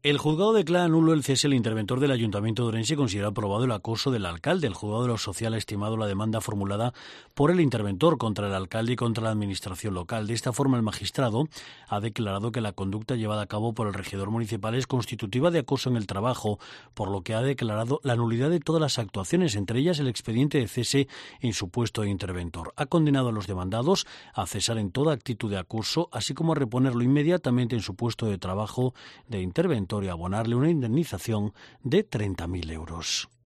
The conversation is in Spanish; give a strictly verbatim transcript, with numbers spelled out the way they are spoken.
El juzgado declara nulo el cese al interventor del Ayuntamiento de Orense y considera aprobado el acoso del alcalde. El juzgado de lo social ha estimado la demanda formulada por el interventor contra el alcalde y contra la administración local. De esta forma, el magistrado ha declarado que la conducta llevada a cabo por el regidor municipal es constitutiva de acoso en el trabajo, por lo que ha declarado la nulidad de todas las actuaciones, entre ellas el expediente de cese en su puesto de interventor. Ha condenado a los demandados a cesar en toda actitud de acoso, así como a reponerlo inmediatamente en su puesto de trabajo de interventor y abonarle una indemnización de treinta mil euros.